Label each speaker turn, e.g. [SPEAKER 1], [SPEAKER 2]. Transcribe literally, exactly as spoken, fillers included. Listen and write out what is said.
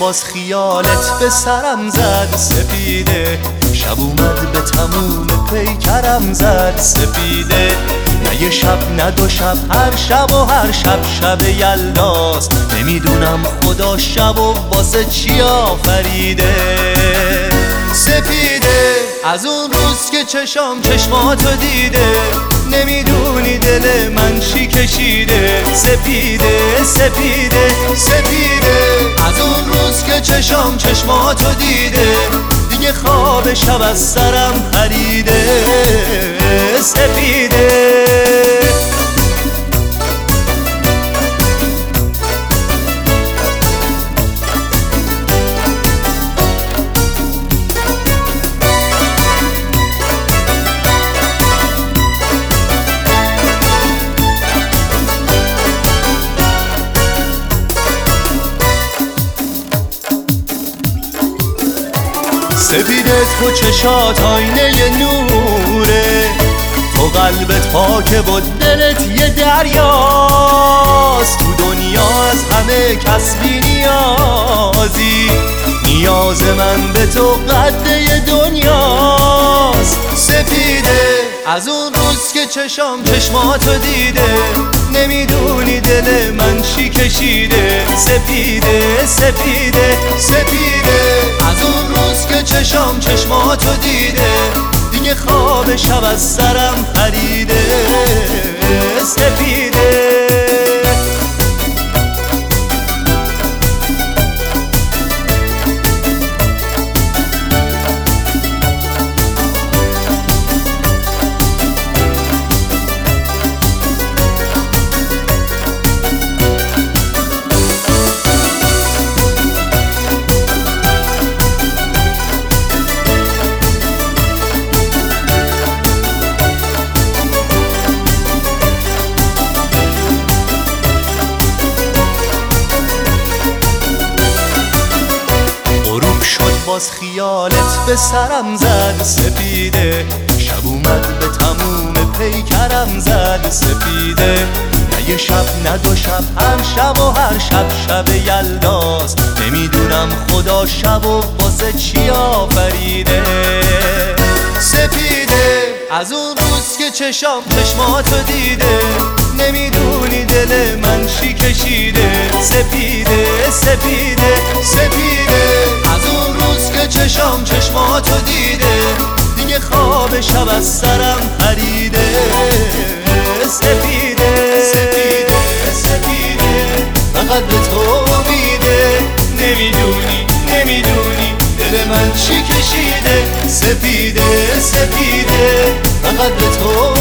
[SPEAKER 1] باز خیالت به سرم زد سپیده، شب اومد به تموم پیکرم زد سپیده. نه یه شب نه دو شب، هر شب و هر شب شب یلداست. نمیدونم خدا شب و واسه چی آفریده سپیده. از اون روز که چشام چشماتو دیده، نمیدونی دل من چی کشیده سپیده سپیده سپیده. از اون روز که چشام چشماتو دیده، دیگه خواب شب از سرم پریده سپیده. سپیده تو چشات آینه نوره، تو قلبت پاکه و دلت یه دریاست. تو دنیا از همه کس بی نیازی، نیاز من به تو قده دنیاست سپیده. از اون روز که چشام چشماتو دیده، نمیدونی دل من چی کشیده سپیده سپیده سپیده. از اون روز که چشام چشماتو دیده، دیگه خواب شب از سرم پریده سپیده. باز خیالت به سرم زد سپیده، شب اومد به تموم پیکرم زد سپیده. نه یه شب نه دو شب، هر شب و هر شب شب یلداست. نمیدونم خدا شب و واسه چی آفریده سپیده. از اون روز که چشام چشماتو دیده، نمیدونی دل من چی کشیده سپیده سپیده سپیده. از اون روز که چشام چشماتو دیده، دیگه خواب شب از سرم پریده سپیده سپیده سپیده. فقط به تو امیده، نمیدونی نمیدونی دل من چی کشیده سپیده سپیده. فقط به تو